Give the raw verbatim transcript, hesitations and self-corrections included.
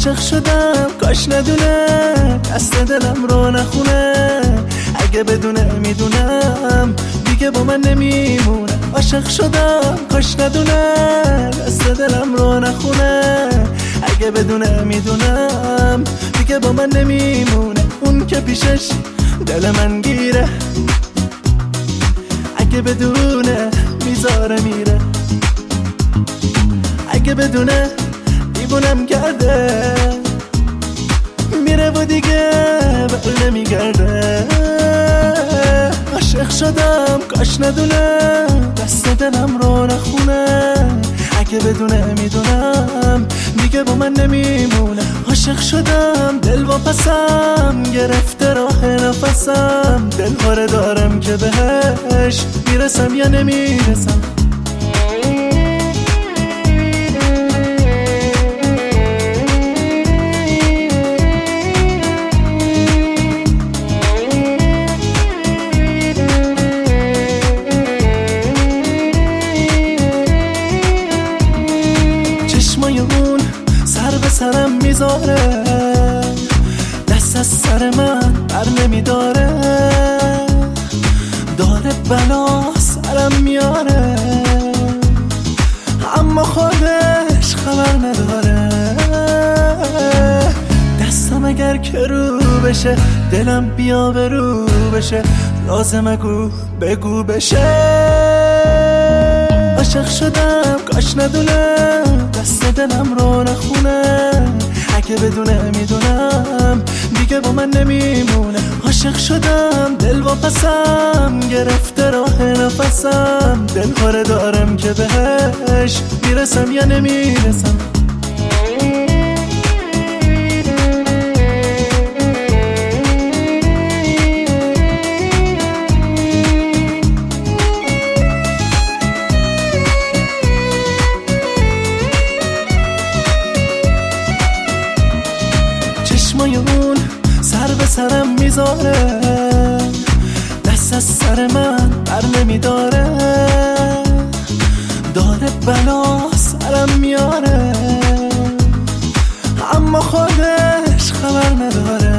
عاشق شدم کاش ندونه دست دلم رو نخونه، اگه بدونه میدونم دیگه با من نمیمونه. عاشق شدم کاش ندونه دست دلم رو نخونه، اگه بدونه میدونم دیگه با من نمیمونه. اون که پیشش دل من گیره، اگه بدونه میذاره میره، اگه بدونه دیوونم کرده میره و دیگه بر نمیگرده. عاشق شدم کاش ندونه دست دلم رو نخونه، اگه بدونه میدونم دیگه با من نمیمونه. عاشق شدم دل واپسم گرفته راه نفسم، دل هاره دارم که بهش میرسم یا نمیرسم. اون سر به سرم میذاره، دست از سر من بر نمیداره، داره بلا سرم میاره اما خودش خبر نداره. دستم اگر که رو بشه دلم بیا به رو بشه، لازمه گو بگو بشه. عاشق شدم کاش ندونه دست دلم رو نخونه، اگه بدونه میدونم دیگه با من نمیمونه. عاشق شدم دل واپسم گرفته راه نفسم، دل هاره دارم که بهش میرسم یا نمیرسم. چشمای اون سر به سرم میذاره، دست از سر من بر نمیداره، داره بلا سرم میاره اما خودش خبر نداره.